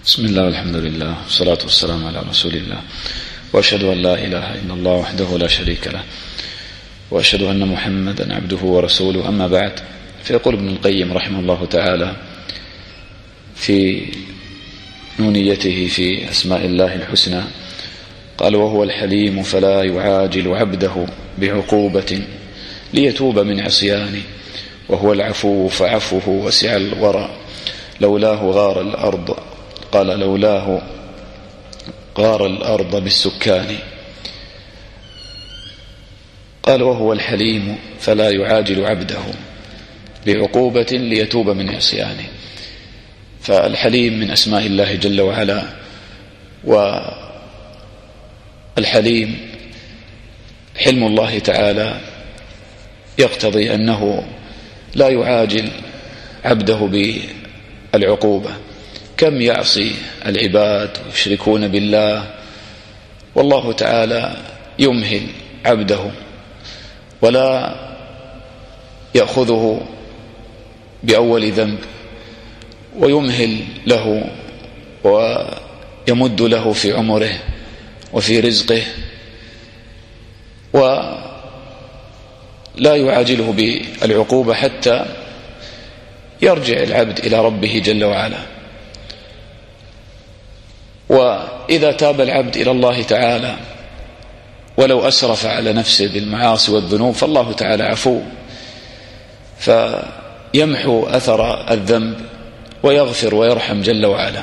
بسم الله والحمد لله والصلاة والسلام على رسول الله، وأشهد أن لا إله إلا الله وحده لا شريك له، وأشهد أن محمدا عبده ورسوله. أما بعد، فيقول ابن القيم رحمه الله تعالى في نونيته في أسماء الله الحسنى، قال: وهو الحليم فلا يعاجل عبده بعقوبة ليتوب من عصيانه، وهو العفو فعفوه وسع الورى، لولاه غار الأرض، قال: لولاه غار الأرض بالسكان. قال: وهو الحليم فلا يعاجل عبده بعقوبة ليتوب من عصيانه. فالحليم من أسماء الله جل وعلا، والحليم حلم الله تعالى يقتضي أنه لا يعاجل عبده بالعقوبة. كم يعصي العباد ويشركون بالله، والله تعالى يمهل عبده ولا يأخذه بأول ذنب، ويمهل له ويمد له في عمره وفي رزقه، ولا يعاجله بالعقوبة حتى يرجع العبد إلى ربه جل وعلا. وإذا تاب العبد إلى الله تعالى ولو أسرف على نفسه بالمعاصي والذنوب، فالله تعالى عفو فيمحو أثر الذنب ويغفر ويرحم جل وعلا.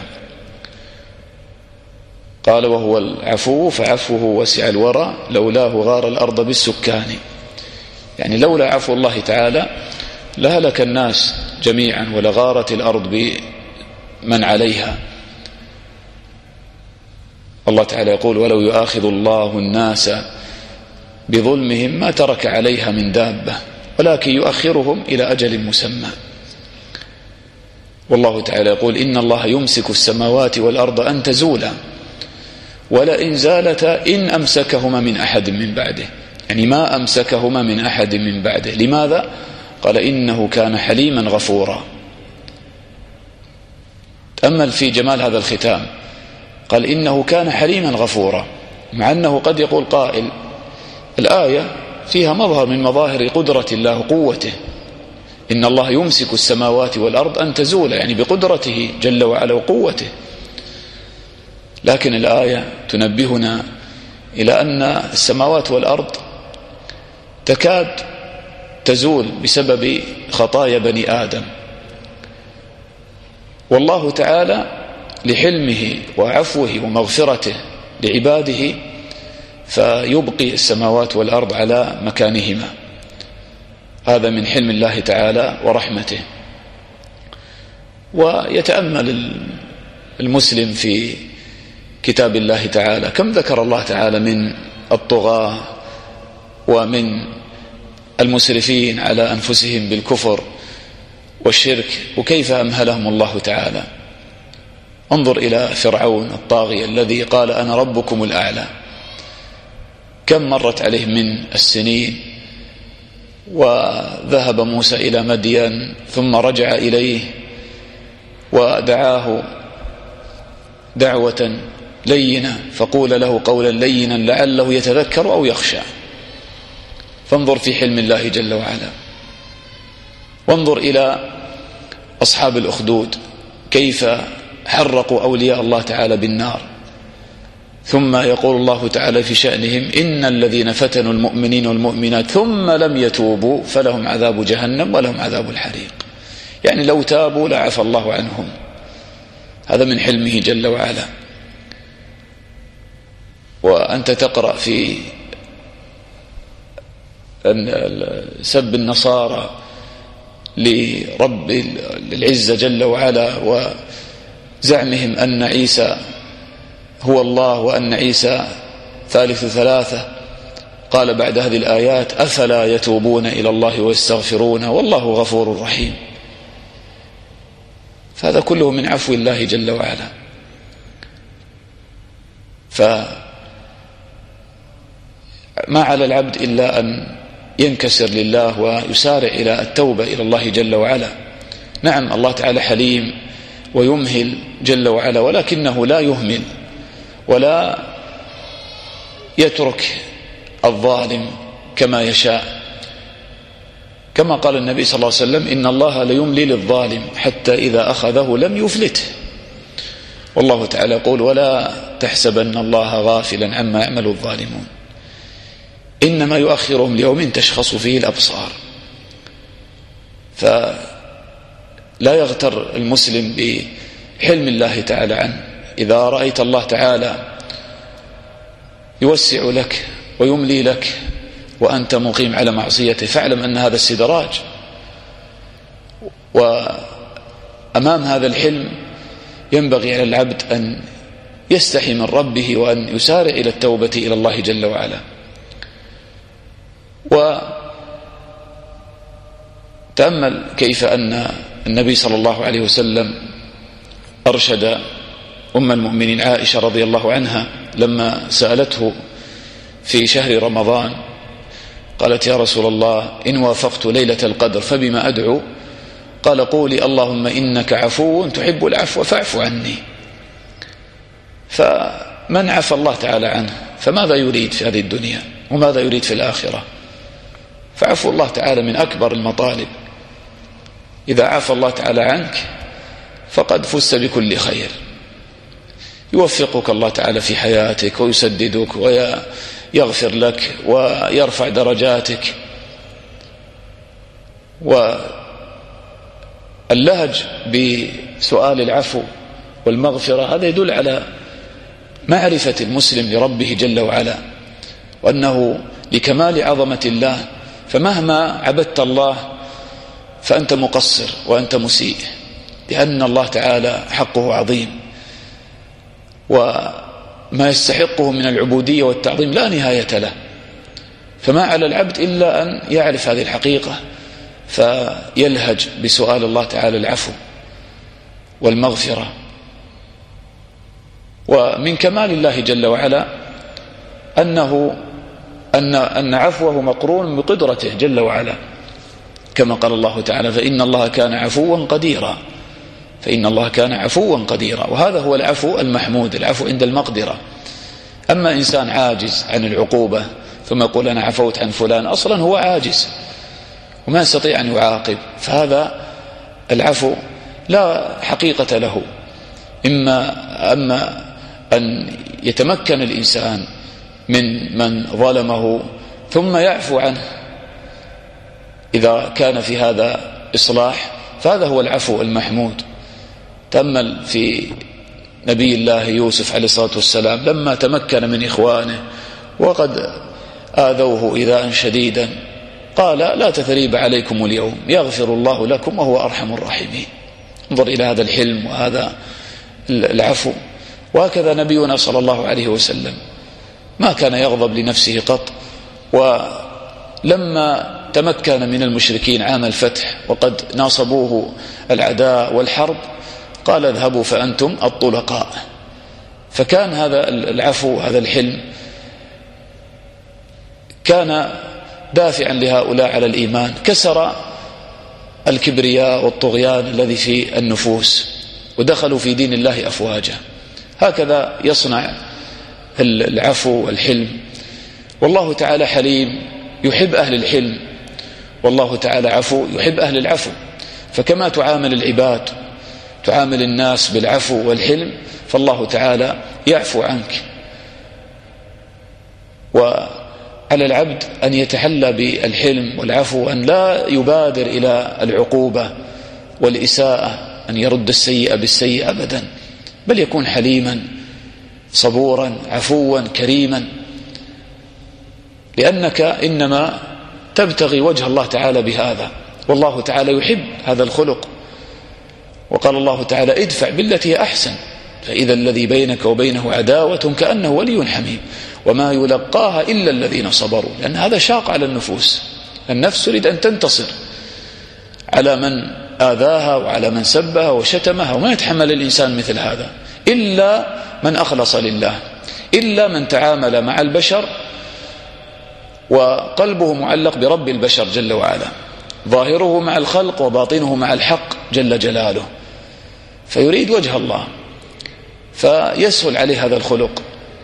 قال: وهو العفو فعفوه وسع الورى، لولاه غار الأرض بالسكان. يعني لولا عفو الله تعالى لهلك الناس جميعا ولغارت الأرض بمن عليها. الله تعالى يقول: ولو يؤاخذ الله الناس بظلمهم ما ترك عليها من دابة ولكن يؤخرهم إلى أجل مسمى. والله تعالى يقول: إن الله يمسك السماوات والأرض أن تزولا ولئن زالتا إن أمسكهما من أحد من بعده. يعني ما أمسكهما من أحد من بعده. لماذا؟ قال: إنه كان حليما غفورا. تأمل في جمال هذا الختام، قال: إنه كان حليما غفورا، مع أنه قد يقول قائل: الآية فيها مظهر من مظاهر قدرة الله وقوته، إن الله يمسك السماوات والأرض أن تزول، يعني بقدرته جل وعلا وقوته. لكن الآية تنبهنا إلى أن السماوات والأرض تكاد تزول بسبب خطايا بني آدم، والله تعالى لحلمه وعفوه ومغفرته لعباده فيبقي السماوات والأرض على مكانهما. هذا من حلم الله تعالى ورحمته. ويتأمل المسلم في كتاب الله تعالى كم ذكر الله تعالى من الطغاة ومن المسرفين على أنفسهم بالكفر والشرك، وكيف أمهلهم الله تعالى. انظر إلى فرعون الطاغية الذي قال: أنا ربكم الأعلى. كم مرت عليه من السنين، وذهب موسى إلى مدين ثم رجع إليه ودعاه دعوة لينة، فقول له قولا لينا لعله يتذكر أو يخشى. فانظر في حلم الله جل وعلا. وانظر إلى أصحاب الأخدود كيف حرقوا أولياء الله تعالى بالنار، ثم يقول الله تعالى في شأنهم: إن الذين فتنوا المؤمنين والمؤمنات ثم لم يتوبوا فلهم عذاب جهنم ولهم عذاب الحريق. يعني لو تابوا لعفى الله عنهم. هذا من حلمه جل وعلا. وأنت تقرأ في سب النصارى لرب العزة جل وعلا وزعمهم أن عيسى هو الله وأن عيسى ثالث ثلاثة. قال بعد هذه الآيات: أفلا يتوبون إلى الله ويستغفرونه والله غفور رحيم. فهذا كله من عفو الله جل وعلا. فما على العبد إلا أن ينكسر لله ويسارع إلى التوبة إلى الله جل وعلا. نعم، الله تعالى حليم ويمهل جل وعلا، ولكنه لا يهمل ولا يترك الظالم كما يشاء، كما قال النبي صلى الله عليه وسلم: إن الله ليملي للظالم حتى إذا أخذه لم يفلته. والله تعالى يقول: ولا تحسبن الله غافلا عما يعمل الظالمون إنما يؤخرهم ليوم تشخص فيه الأبصار. فلا يغتر المسلم بحلم الله تعالى عنه. إذا رأيت الله تعالى يوسع لك ويملي لك وأنت مقيم على معصيته، فاعلم أن هذا استدراج، وأمام هذا الحلم ينبغي على العبد أن يستحي من ربه وأن يسارع إلى التوبة إلى الله جل وعلا. وتأمل كيف أن النبي صلى الله عليه وسلم أرشد أم المؤمنين عائشة رضي الله عنها لما سألته في شهر رمضان، قالت: يا رسول الله، إن وافقت ليلة القدر فبما أدعو؟ قال: قولي اللهم إنك عفو تحب العفو فاعف عني. فمن عفى الله تعالى عنه فماذا يريد في هذه الدنيا وماذا يريد في الآخرة؟ فعفو الله تعالى من أكبر المطالب. إذا عفى الله تعالى عنك فقد فزت بكل خير. يوفقك الله تعالى في حياتك ويسددك ويغفر لك ويرفع درجاتك. واللهج بسؤال العفو والمغفرة هذا يدل على معرفة المسلم لربه جل وعلا، وأنه لكمال عظمة الله، فمهما عبدت الله فأنت مقصر وأنت مسيء، لأن الله تعالى حقه عظيم، وما يستحقه من العبودية والتعظيم لا نهاية له. فما على العبد إلا أن يعرف هذه الحقيقة فيلهج بسؤال الله تعالى العفو والمغفرة. ومن كمال الله جل وعلا أن عفوه مقرون بقدرته جل وعلا، كما قال الله تعالى: فإن الله كان عفوا قديرا. فإن الله كان عفوا قديرا، وهذا هو العفو المحمود، العفو عند المقدرة. أما إنسان عاجز عن العقوبة ثم يقول أنا عفوت عن فلان، أصلا هو عاجز وما يستطيع أن يعاقب، فهذا العفو لا حقيقة له. أما أن يتمكن الإنسان من ظلمه ثم يعفو عنه إذا كان في هذا إصلاح، فهذا هو العفو المحمود. تأمل في نبي الله يوسف عليه الصلاة والسلام لما تمكن من إخوانه وقد آذوه إيذاء شديدا، قال: لا تثريب عليكم اليوم يغفر الله لكم وهو أرحم الراحمين. انظر إلى هذا الحلم وهذا العفو. وهكذا نبينا صلى الله عليه وسلم ما كان يغضب لنفسه قط، ولما تمكن من المشركين عام الفتح وقد ناصبوه العداء والحرب قال: اذهبوا فأنتم الطلقاء. فكان هذا العفو هذا الحلم كان دافعا لهؤلاء على الإيمان، كسر الكبرياء والطغيان الذي في النفوس ودخلوا في دين الله أفواجا. هكذا يصنع العفو والحلم. والله تعالى حليم يحب أهل الحلم، والله تعالى عفو يحب أهل العفو. فكما تعامل العباد تعامل الناس بالعفو والحلم، فالله تعالى يعفو عنك. وعلى العبد أن يتحلى بالحلم والعفو، أن لا يبادر إلى العقوبة والإساءة، أن يرد السيئة بالسيئة أبدا، بل يكون حليما صبورا عفوا كريما، لأنك إنما تبتغي وجه الله تعالى بهذا، والله تعالى يحب هذا الخلق. وقال الله تعالى: ادفع بالتي هي أحسن فإذا الذي بينك وبينه عداوة كأنه ولي حميم وما يلقاها إلا الذين صبروا. لأن هذا شاق على النفوس، النفس تريد أن تنتصر على من آذاها وعلى من سبها وشتمها، وما يتحمل الإنسان مثل هذا إلا من أخلص لله، إلا من تعامل مع البشر وقلبه معلق برب البشر جل وعلا، ظاهره مع الخلق وباطنه مع الحق جل جلاله. فيريد وجه الله، فيسهل عليه هذا الخلق،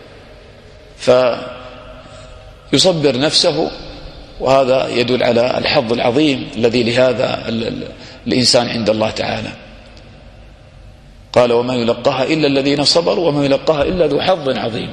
فيصبر نفسه. وهذا يدل على الحظ العظيم الذي لهذا الإنسان عند الله تعالى. قال: وما يلقاها إلا الذين صبروا وما يلقاها إلا ذو حظ عظيم.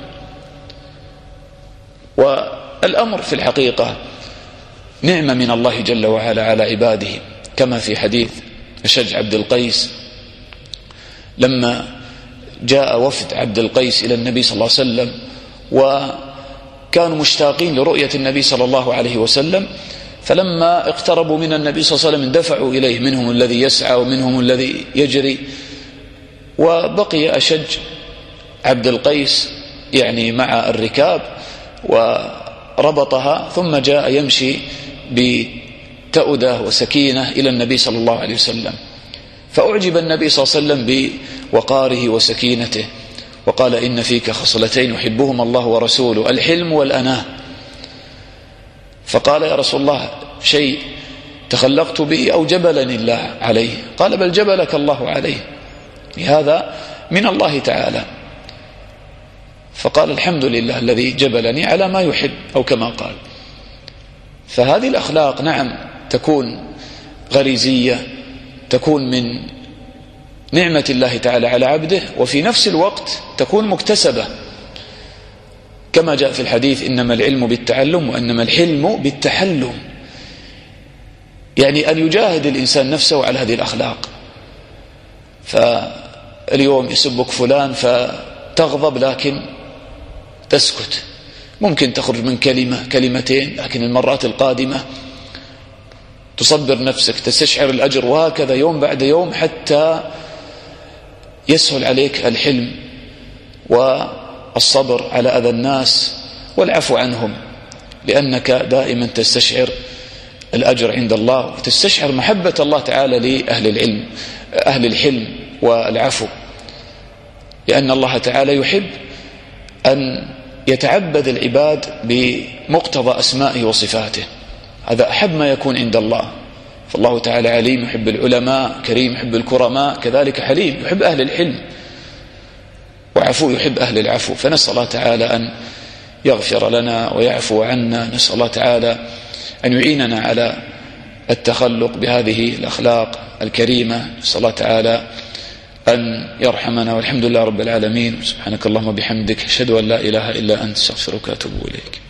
والأمر في الحقيقة نعمة من الله جل وعلا على عباده، كما في حديث أشج عبد القيس لما جاء وفد عبد القيس إلى النبي صلى الله عليه وسلم، وكانوا مشتاقين لرؤية النبي صلى الله عليه وسلم، فلما اقتربوا من النبي صلى الله عليه وسلم اندفعوا إليه، منهم الذي يسعى ومنهم الذي يجري، وبقي أشج عبد القيس يعني مع الركاب وربطها، ثم جاء يمشي بتأدة وسكينة إلى النبي صلى الله عليه وسلم، فأعجب النبي صلى الله عليه وسلم بوقاره وسكينته، وقال: إن فيك خصلتين يحبهما الله ورسوله، الحلم والأناة. فقال: يا رسول الله، شيء تخلقت به أو جبلني الله عليه؟ قال: بل جبلك الله عليه، هذا من الله تعالى. فقال: الحمد لله الذي جبلني على ما يحب، أو كما قال. فهذه الأخلاق نعم تكون غريزية، تكون من نعمة الله تعالى على عبده، وفي نفس الوقت تكون مكتسبة، كما جاء في الحديث: إنما العلم بالتعلم وإنما الحلم بالتحلم. يعني أن يجاهد الإنسان نفسه على هذه الأخلاق. فاليوم يسبك فلان فتغضب لكن تسكت، ممكن تخرج من كلمة كلمتين، لكن المرات القادمة تصبر نفسك، تستشعر الأجر، وهكذا يوم بعد يوم حتى يسهل عليك الحلم والصبر على أذى الناس والعفو عنهم، لأنك دائما تستشعر الأجر عند الله، وتستشعر محبة الله تعالى لأهل العلم، أهل الحلم والعفو، لأن الله تعالى يحب أن يتعبد العباد بمقتضى أسمائه وصفاته، هذا أحب ما يكون عند الله. فالله تعالى عليم يحب العلماء، كريم يحب الكرماء، كذلك حليم يحب أهل الحلم، وعفو يحب أهل العفو. فنسأل الله تعالى أن يغفر لنا ويعفو عنا، نسأل الله تعالى أن يعيننا على التخلق بهذه الأخلاق الكريمة، نسأل الله تعالى أن يرحمنا، والحمد لله رب العالمين. سبحانك اللهم وبحمدك، أشهد أن لا إله إلا أنت، استغفرك وأتوب إليك.